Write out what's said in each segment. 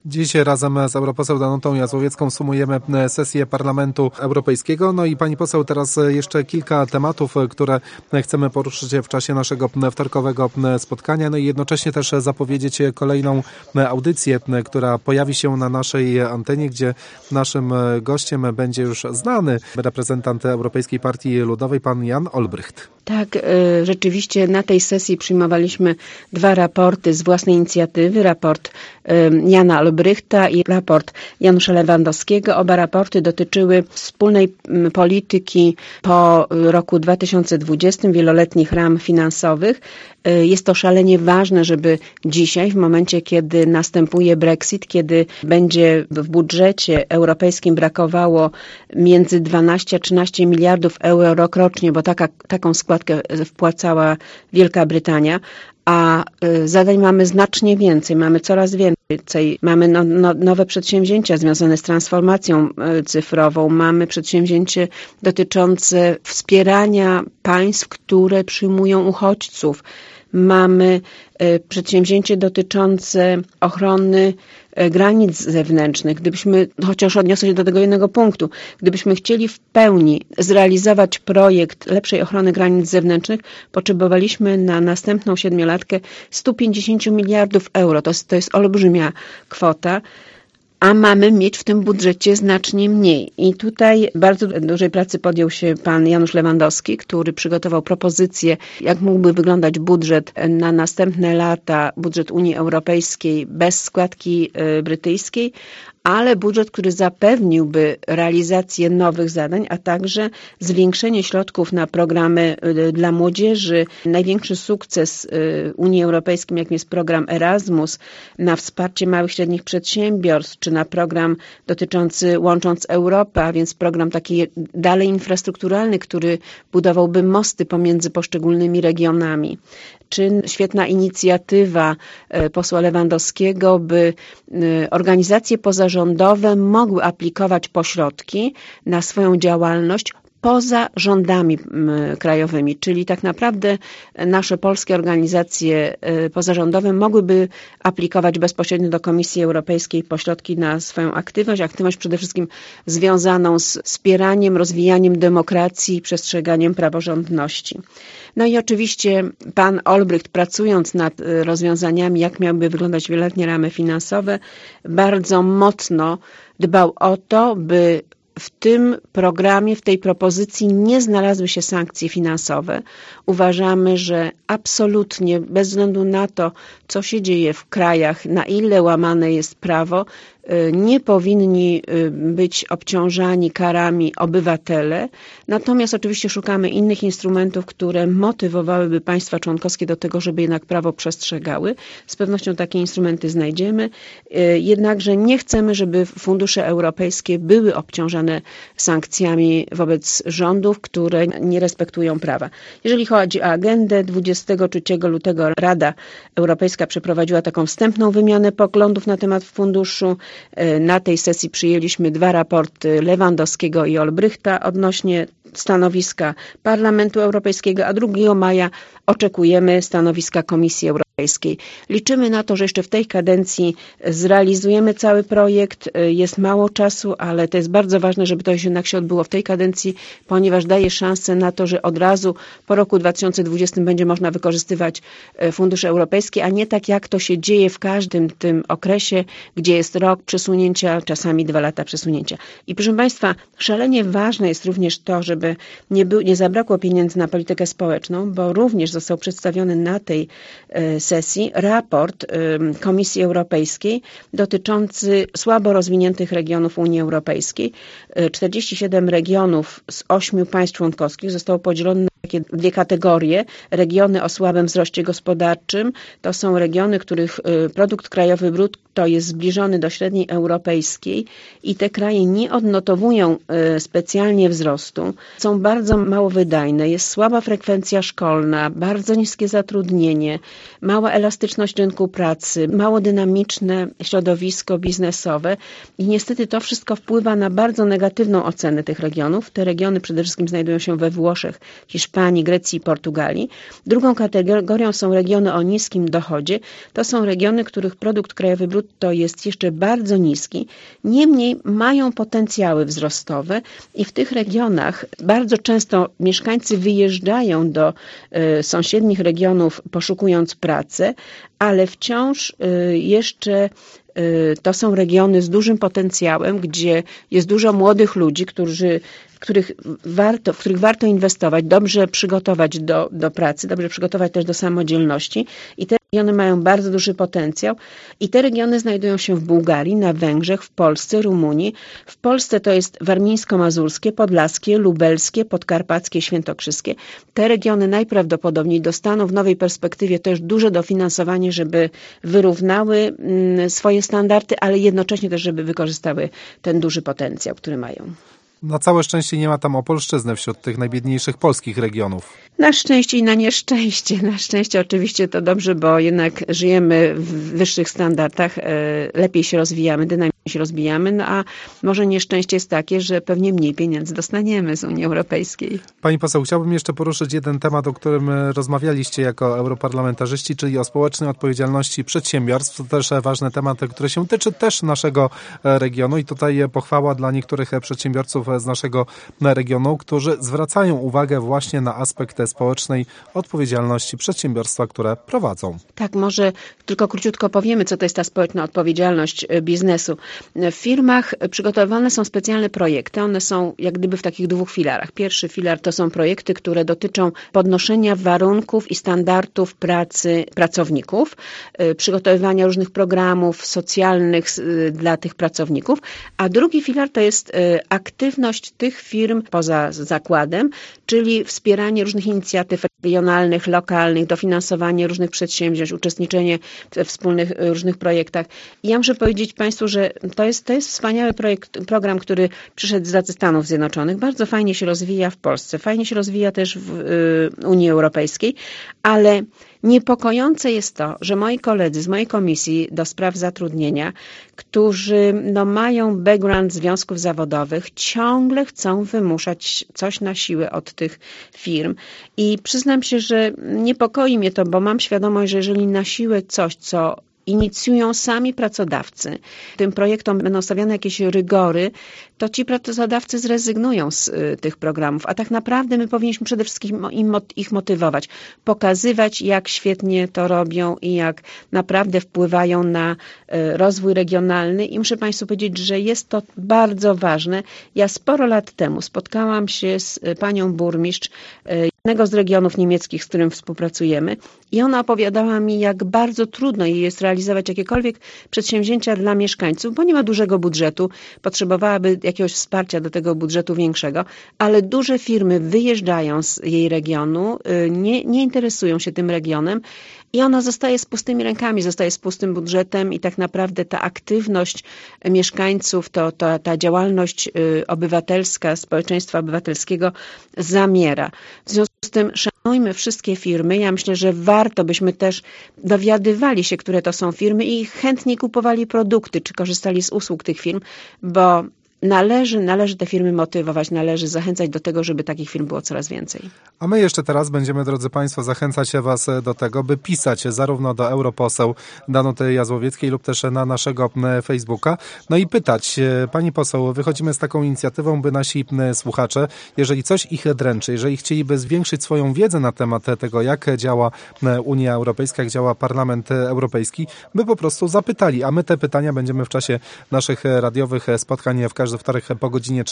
Dziś razem z europoseł Danutą Jazłowiecką sumujemy sesję Parlamentu Europejskiego. No i pani poseł, teraz jeszcze kilka tematów, które chcemy poruszyć w czasie naszego wtorkowego spotkania. No i jednocześnie też zapowiedzieć kolejną audycję, która pojawi się na naszej antenie, gdzie naszym gościem będzie już znany reprezentant Europejskiej Partii Ludowej, pan Jan Olbrycht. Tak, rzeczywiście na tej sesji przyjmowaliśmy 2 raporty z własnej inicjatywy. Raport Jana Olbrychta i raport Janusza Lewandowskiego. Oba raporty dotyczyły wspólnej polityki po roku 2020, wieloletnich ram finansowych. Jest to szalenie ważne, żeby dzisiaj, w momencie, kiedy następuje Brexit, kiedy będzie w budżecie europejskim brakowało między 12 a 13 miliardów euro rokrocznie, bo taką składkę wpłacała Wielka Brytania, a zadań mamy znacznie więcej, mamy coraz więcej. Mamy nowe przedsięwzięcia związane z transformacją cyfrową, mamy przedsięwzięcie dotyczące wspierania państw, które przyjmują uchodźców. Mamy przedsięwzięcie dotyczące ochrony granic zewnętrznych. Chociaż odniosę się do tego jednego punktu, gdybyśmy chcieli w pełni zrealizować projekt lepszej ochrony granic zewnętrznych, potrzebowaliśmy na następną 7-latkę 150 miliardów euro. To jest olbrzymia kwota, a mamy mieć w tym budżecie znacznie mniej. I tutaj bardzo dużej pracy podjął się pan Janusz Lewandowski, który przygotował propozycję, jak mógłby wyglądać budżet na następne lata, budżet Unii Europejskiej bez składki brytyjskiej, ale budżet, który zapewniłby realizację nowych zadań, a także zwiększenie środków na programy dla młodzieży. Największy sukces Unii Europejskiej, jakim jest program Erasmus, na wsparcie małych i średnich przedsiębiorstw, czy na program dotyczący Łącząc Europę, a więc program taki dalej infrastrukturalny, który budowałby mosty pomiędzy poszczególnymi regionami. Czy świetna inicjatywa posła Lewandowskiego, by organizacje pozarządowe mogły aplikować pośrodki na swoją działalność poza rządami krajowymi, czyli tak naprawdę nasze polskie organizacje pozarządowe mogłyby aplikować bezpośrednio do Komisji Europejskiej pośrodki na swoją aktywność przede wszystkim związaną z wspieraniem, rozwijaniem demokracji i przestrzeganiem praworządności. No i oczywiście pan Olbrycht, pracując nad rozwiązaniami, jak miałyby wyglądać wieloletnie ramy finansowe, bardzo mocno dbał o to, by w tym programie, w tej propozycji nie znalazły się sankcje finansowe. Uważamy, że absolutnie, bez względu na to, co się dzieje w krajach, na ile łamane jest prawo, nie powinni być obciążani karami obywatele. Natomiast oczywiście szukamy innych instrumentów, które motywowałyby państwa członkowskie do tego, żeby jednak prawo przestrzegały. Z pewnością takie instrumenty znajdziemy. Jednakże nie chcemy, żeby fundusze europejskie były obciążane sankcjami wobec rządów, które nie respektują prawa. Jeżeli chodzi o agendę, 23 lutego Rada Europejska przeprowadziła taką wstępną wymianę poglądów na temat funduszu. Na tej sesji przyjęliśmy 2 raporty Lewandowskiego i Olbrychta odnośnie stanowiska Parlamentu Europejskiego, a 2 maja oczekujemy stanowiska Komisji Europejskiej. Liczymy na to, że jeszcze w tej kadencji zrealizujemy cały projekt. Jest mało czasu, ale to jest bardzo ważne, żeby to jednak się odbyło w tej kadencji, ponieważ daje szansę na to, że od razu po roku 2020 będzie można wykorzystywać fundusze europejskie, a nie tak jak to się dzieje w każdym tym okresie, gdzie jest rok przesunięcia, czasami 2 lata przesunięcia. I proszę Państwa, szalenie ważne jest również to, żeby nie zabrakło pieniędzy na politykę społeczną, bo również został przedstawiony na tej sesji raport Komisji Europejskiej dotyczący słabo rozwiniętych regionów Unii Europejskiej. 47 regionów z 8 państw członkowskich zostało podzielonych na takie 2 kategorie. Regiony o słabym wzroście gospodarczym to są regiony, których produkt krajowy brutto jest zbliżony do średniej europejskiej i te kraje nie odnotowują specjalnie wzrostu. Są bardzo mało wydajne, jest słaba frekwencja szkolna, bardzo niskie zatrudnienie, mała elastyczność rynku pracy, mało dynamiczne środowisko biznesowe i niestety to wszystko wpływa na bardzo negatywną ocenę tych regionów. Te regiony przede wszystkim znajdują się we Włoszech, Hiszpanii, Hiszpanii, Grecji i Portugalii. Drugą kategorią są regiony o niskim dochodzie. To są regiony, których produkt krajowy brutto jest jeszcze bardzo niski. Niemniej mają potencjały wzrostowe i w tych regionach bardzo często mieszkańcy wyjeżdżają do sąsiednich regionów poszukując pracy, ale wciąż jeszcze to są regiony z dużym potencjałem, gdzie jest dużo młodych ludzi, w których warto inwestować, dobrze przygotować do pracy, dobrze przygotować też do samodzielności. I te regiony mają bardzo duży potencjał. I te regiony znajdują się w Bułgarii, na Węgrzech, w Polsce, Rumunii. W Polsce to jest warmińsko-mazurskie, podlaskie, lubelskie, podkarpackie, świętokrzyskie. Te regiony najprawdopodobniej dostaną w nowej perspektywie też duże dofinansowanie, żeby wyrównały swoje standardy, ale jednocześnie też, żeby wykorzystały ten duży potencjał, który mają. Na całe szczęście nie ma tam Opolszczyzny wśród tych najbiedniejszych polskich regionów. Na szczęście i na nieszczęście. Na szczęście oczywiście to dobrze, bo jednak żyjemy w wyższych standardach, lepiej się rozwijamy, dynamicznie się rozwijamy, no a może nieszczęście jest takie, że pewnie mniej pieniędzy dostaniemy z Unii Europejskiej. Pani poseł, chciałbym jeszcze poruszyć jeden temat, o którym rozmawialiście jako europarlamentarzyści, czyli o społecznej odpowiedzialności przedsiębiorstw. To też ważny temat, który się tyczy też naszego regionu i tutaj pochwała dla niektórych przedsiębiorców z naszego regionu, którzy zwracają uwagę właśnie na aspekt społecznej odpowiedzialności przedsiębiorstwa, które prowadzą. Tak, może tylko króciutko powiemy, co to jest ta społeczna odpowiedzialność biznesu. W firmach przygotowywane są specjalne projekty. One są jak gdyby w takich dwóch filarach. Pierwszy filar to są projekty, które dotyczą podnoszenia warunków i standardów pracy pracowników, przygotowywania różnych programów socjalnych dla tych pracowników, a drugi filar to jest aktywność tych firm poza zakładem, czyli wspieranie różnych inicjatyw regionalnych, lokalnych, dofinansowanie różnych przedsięwzięć, uczestniczenie we wspólnych różnych projektach. I ja muszę powiedzieć Państwu, że to jest wspaniały program, który przyszedł z Stanów Zjednoczonych. Bardzo fajnie się rozwija w Polsce, fajnie się rozwija też w Unii Europejskiej, ale niepokojące jest to, że moi koledzy z mojej komisji do spraw zatrudnienia, którzy mają background związków zawodowych, ciągle chcą wymuszać coś na siłę od tych firm. I przyznam się, że niepokoi mnie to, bo mam świadomość, że jeżeli na siłę coś, co inicjują sami pracodawcy, tym projektom będą stawiane jakieś rygory, to ci pracodawcy zrezygnują z tych programów. A tak naprawdę my powinniśmy przede wszystkim ich motywować, pokazywać, jak świetnie to robią i jak naprawdę wpływają na rozwój regionalny. I muszę Państwu powiedzieć, że jest to bardzo ważne. Ja sporo lat temu spotkałam się z panią burmistrz jednego z regionów niemieckich, z którym współpracujemy i ona opowiadała mi, jak bardzo trudno jej jest realizować jakiekolwiek przedsięwzięcia dla mieszkańców, bo nie ma dużego budżetu, potrzebowałaby jakiegoś wsparcia do tego budżetu większego, ale duże firmy wyjeżdżają z jej regionu, nie interesują się tym regionem i ona zostaje z pustymi rękami, zostaje z pustym budżetem i tak naprawdę ta aktywność mieszkańców, ta działalność obywatelska, społeczeństwa obywatelskiego zamiera. W związku z tym szanujmy wszystkie firmy. Ja myślę, że warto byśmy też dowiadywali się, które to są firmy i chętniej kupowali produkty, czy korzystali z usług tych firm, bo należy te firmy motywować, należy zachęcać do tego, żeby takich firm było coraz więcej. A my jeszcze teraz będziemy, drodzy Państwo, zachęcać Was do tego, by pisać zarówno do europoseł Danuty Jazłowieckiej lub też na naszego Facebooka. No i pytać, Pani poseł, wychodzimy z taką inicjatywą, by nasi słuchacze, jeżeli coś ich dręczy, jeżeli chcieliby zwiększyć swoją wiedzę na temat tego, jak działa Unia Europejska, jak działa Parlament Europejski, by po prostu zapytali, a my te pytania będziemy w czasie naszych radiowych spotkań w każdy wtorek po godzinie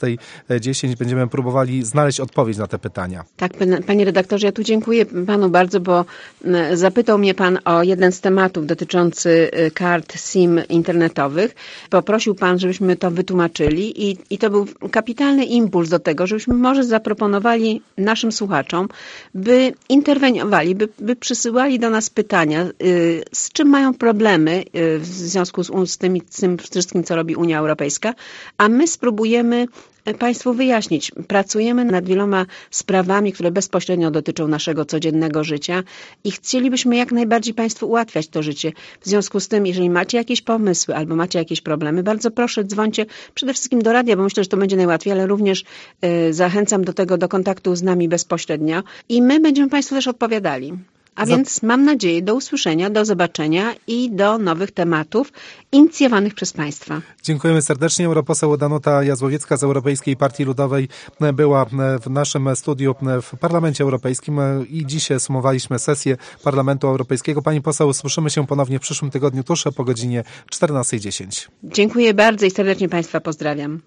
14:10 będziemy próbowali znaleźć odpowiedź na te pytania. Tak, panie redaktorze, ja tu dziękuję panu bardzo, bo zapytał mnie pan o jeden z tematów dotyczący kart SIM internetowych. Poprosił pan, żebyśmy to wytłumaczyli i to był kapitalny impuls do tego, żebyśmy może zaproponowali naszym słuchaczom, by interweniowali, by przysyłali do nas pytania, z czym mają problemy w związku z tym wszystkim, co robi Unia Europejska, a my spróbujemy Państwu wyjaśnić. Pracujemy nad wieloma sprawami, które bezpośrednio dotyczą naszego codziennego życia i chcielibyśmy jak najbardziej Państwu ułatwiać to życie. W związku z tym, jeżeli macie jakieś pomysły albo macie jakieś problemy, bardzo proszę, dzwońcie przede wszystkim do radia, bo myślę, że to będzie najłatwiej, ale również zachęcam do tego, do kontaktu z nami bezpośrednio i my będziemy Państwu też odpowiadali. A więc mam nadzieję do usłyszenia, do zobaczenia i do nowych tematów inicjowanych przez Państwa. Dziękujemy serdecznie. Europoseł Danuta Jazłowiecka z Europejskiej Partii Ludowej była w naszym studiu w Parlamencie Europejskim i dzisiaj sumowaliśmy sesję Parlamentu Europejskiego. Pani poseł, słyszymy się ponownie w przyszłym tygodniu tuż po godzinie 14:10. Dziękuję bardzo i serdecznie Państwa pozdrawiam.